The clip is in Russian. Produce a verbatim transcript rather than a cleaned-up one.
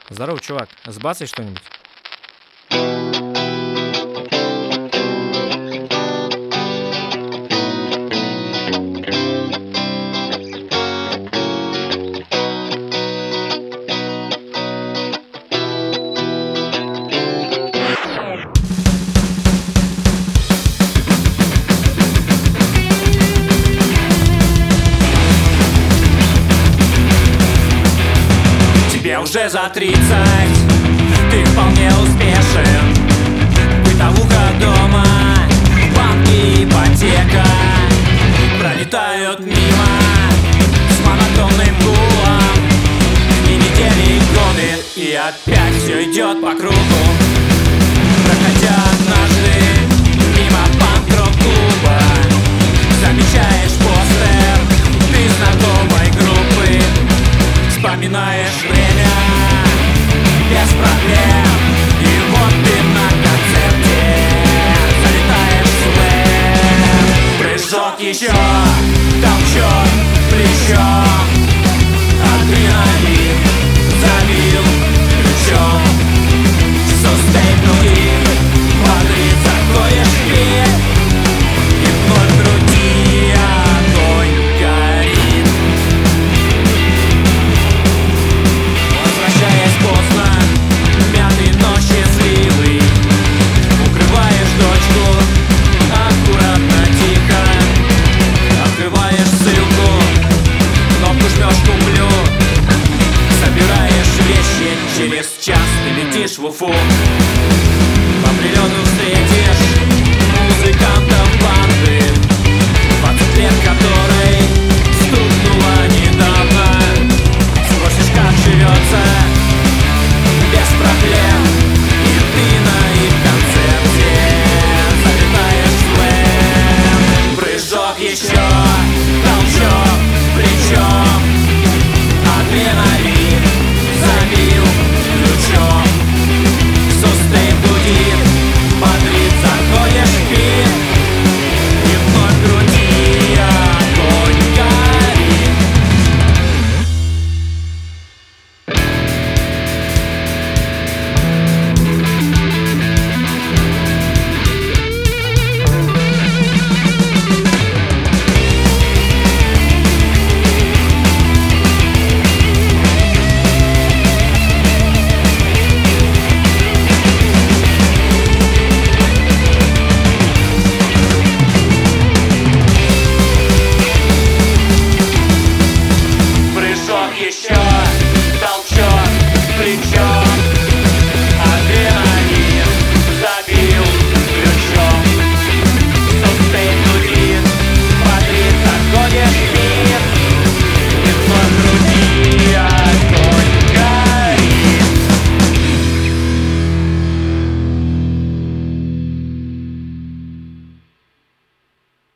Здорово, чувак. Сбацай что-нибудь. Тебе уже за тридцать, ты вполне успешен. Бытовуха дома, банки, ипотека пролетают мимо с монотонным гулом. И недели, и годы, и опять все идет по кругу. Проходя однажды мимо панк-рок-клуба, замечаешь постер ты знакомой группы. Вспоминаешь время без проблем, и вот ты на концерте залетаешь в слэм. Прыжок еще, толчок плечом, адреналин забил ключом. Сустейн внутри, бодрит, заходишь в дверь, и вновь в груди огонь горит. Возвращаясь поздно, мятый, но счастливый, укрываешь дочку аккуратно, тихо. Открываешь ссылку, кнопку жмешь «Куплю». Собираешь вещи, через час ты летишь в Уфу. По прилету встретишь музыкантов банды, двадцать лет которой стукнуло недавно. Спросишь, как живется, без проблем, и ты на их концерте залетаешь в слэм. Прыжок еще, толчок плечом, адреналин забил ключом. Сустейн гудит, бодрит, заходишь в пир, и вновь в груди огонь горит. Прыжок еще, толчок плечом.